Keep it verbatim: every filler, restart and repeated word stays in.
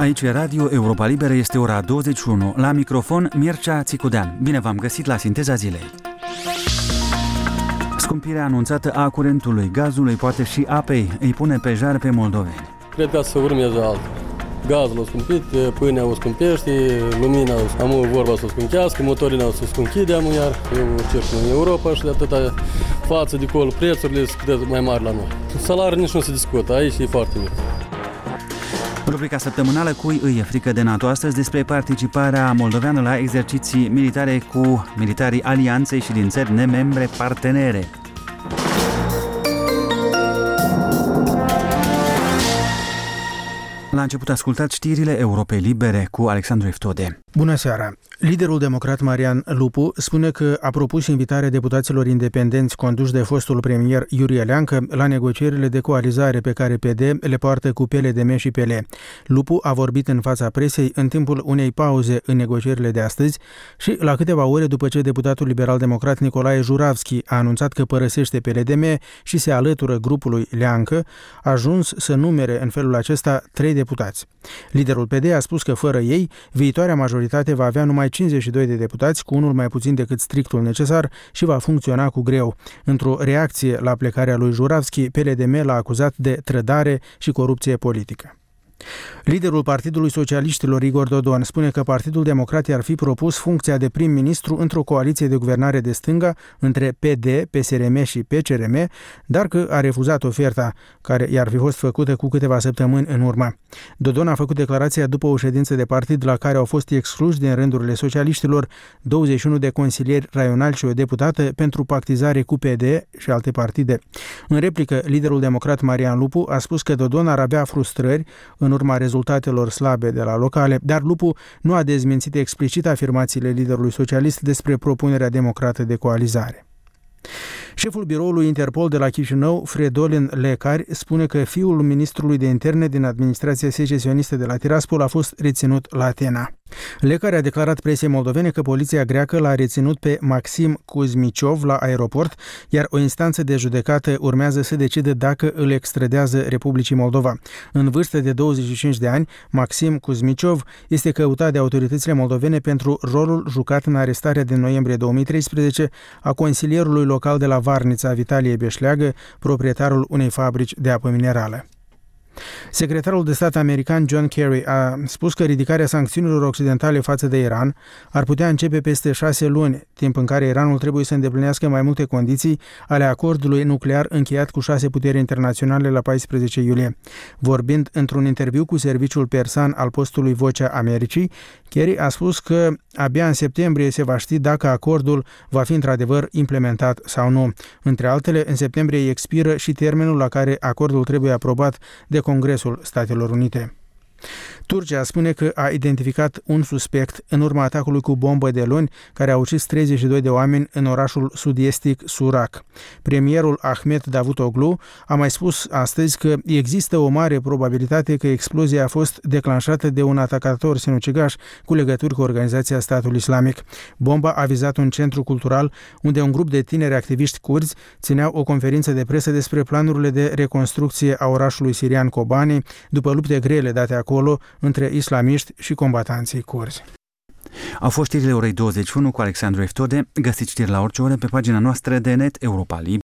Aici e Radio Europa Liberă, este ora douăzeci și unu. La microfon, Mircea Țicudean. Bine v-am găsit la Sinteza Zilei. Scumpirea anunțată a curentului, gazului, poate și apei, îi pune pe jar pe moldoveni. Cred că să urmeze altă. Gazul a scumpit, pâinea o scumpește, lumina am vorba să o scunchească, motorii o să scunchide, am iar eu circul în Europa și de atâta față de acolo prețurile sunt mai mari la noi. Salariul nici nu se discută, aici e foarte mic. Rubrica săptămânală Cui îi e frică de NATO, astăzi despre participarea moldoveană la exerciții militare cu militarii alianței și din țări nemembre partenere. La început ascultați știrile Europei Libere cu Alexandru Eftode. Bună seara! Liderul democrat Marian Lupu spune că a propus invitarea deputaților independenți conduși de fostul premier Iurie Leancă la negocierile de coalizare pe care P D le poartă cu P L D M și P L. Lupu a vorbit în fața presei în timpul unei pauze în negocierile de astăzi și la câteva ore după ce deputatul liberal-democrat Nicolae Juravski a anunțat că părăsește P L D M și se alătură grupului Leancă, a ajuns să numere în felul acesta trei deputați. Liderul P D a spus că fără ei, viitoarea majoritate va avea numai cincizeci și doi de deputați, cu unul mai puțin decât strictul necesar și va funcționa cu greu. Într-o reacție la plecarea lui Juravski, P L D M l-a acuzat de trădare și corupție politică. Liderul Partidului Socialiștilor, Igor Dodon, spune că Partidul Democrat i-ar fi propus funcția de prim-ministru într-o coaliție de guvernare de stânga între P D, P S R M și P C R M, dar că a refuzat oferta care i-ar fi fost făcută cu câteva săptămâni în urmă. Dodon a făcut declarația după o ședință de partid la care au fost excluși din rândurile socialiștilor douăzeci și unu de consilieri raionali și o deputată pentru pactizare cu P D și alte partide. În replică, liderul democrat Marian Lupu a spus că Dodon ar avea frustrări în urma rezultatelor slabe de la locale, dar Lupu nu a dezmințit explicit afirmațiile liderului socialist despre propunerea democrată de coalizare. Șeful biroului Interpol de la Chișinău, Fridolin Lecari, spune că fiul ministrului de interne din administrația secesionistă de la Tiraspol a fost reținut la Atena. Lecari a declarat presiei moldovene că poliția greacă l-a reținut pe Maxim Kuzmiciov la aeroport, iar o instanță de judecată urmează să decide dacă îl extradează Republicii Moldova. În vârstă de douăzeci și cinci de ani, Maxim Kuzmiciov este căutat de autoritățile moldovene pentru rolul jucat în arestarea din noiembrie două mii treisprezece a consilierului local de la Varnița, Vitalie Beșleagă, proprietarul unei fabrici de apă minerală. Secretarul de stat american John Kerry a spus că ridicarea sancțiunilor occidentale față de Iran ar putea începe peste șase luni, timp în care Iranul trebuie să îndeplinească mai multe condiții ale acordului nuclear încheiat cu șase puteri internaționale la paisprezece iulie. Vorbind într-un interviu cu serviciul persan al postului Vocea Americii, Kerry a spus că abia în septembrie se va ști dacă acordul va fi într-adevăr implementat sau nu. Între altele, în septembrie expiră și termenul la care acordul trebuie aprobat de Congresul Statelor Unite. Turcia spune că a identificat un suspect în urma atacului cu bombă de luni care a ucis treizeci și doi de oameni în orașul sud-estic Surak. Premierul Ahmet Davutoglu a mai spus astăzi că există o mare probabilitate că explozia a fost declanșată de un atacator sinucigaș cu legături cu Organizația Statului Islamic. Bomba a vizat un centru cultural unde un grup de tineri activiști curzi țineau o conferință de presă despre planurile de reconstrucție a orașului sirian Kobani după lupte grele date acolo între islamiști și combatanții curzi. Au fost știrile orei douăzeci și unu cu Alexandru Eftode. Găsiți știri la orice oră pe pagina noastră de net Europa Liberă.